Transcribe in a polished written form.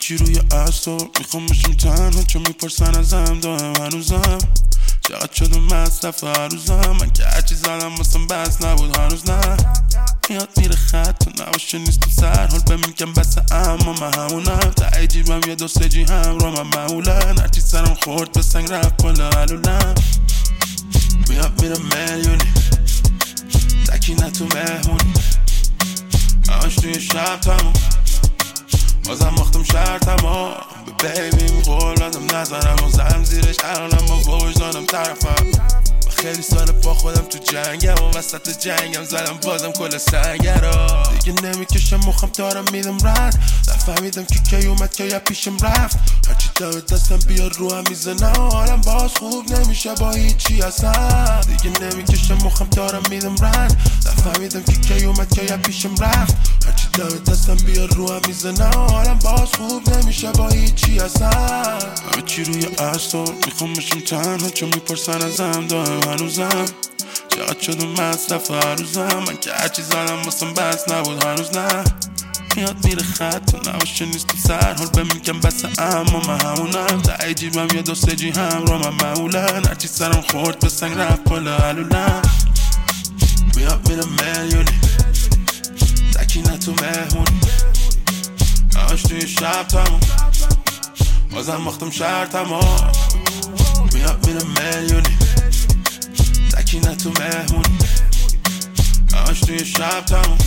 چی روی اعصاب میخوام بشم تنها چون میپرسن ازم دائم هنوزم چقدر شدم مصرف هر روزم من که هرچی زدم واسم بس نبود هنوز نه میاد میره خط تو نباشه نیستم سر حال به میگم بسه اما من همونم تا جیبم یه دو سه جی هم رو من معمولا هرچی سرم خورد به سنگ رفت بالا علولم میاد میره میلیونی تکی نه تو مهمونی همش توی شب تموم بازم باختم شرطم به بیبیم قول دادم نزنم و زدم زیرش عقلم با وجدانم طرفم خیلی سال با خودم تو جنگم و وسط جنگم زدم بازم کل سنگه را دیگه نمیکشم مخم دارم میدم رد نفهمیدم که کی اومد که یا پیشم رفت هرچی داره دستم بیار رو هم میزنم حالم باز خوب نمیشه با هیچی اصلا دیگه نمیکشم مخم دارم میدم رد نفهمیدم که کی اومد که یا پیشم رفت هرچی داره دستم بیار رو هم میزنم حالم باز خوب نمیشه با هیچی اصلا همه چی روی اعصاب میخوام بشم تنها چون میپرسن ازم دائم هنوزم چقدر شدم مصرف هر روزم من که هرچی زدم واسم بس نبود هنوز نه میاد میره خط تو نباشه نیستم سر حال به میگم بسه اما من همونم تا جیبم یه دو سه جی هم رو من معمولا هرچی سرم خورد به سنگ رفت بالا علولم میاد میره میلیونی تکی نه تو مهمونی همش توی شب تموم بازم باختم شرطم میاد میره میلیونی تکی نه تو مهمونی همش توی شب تموم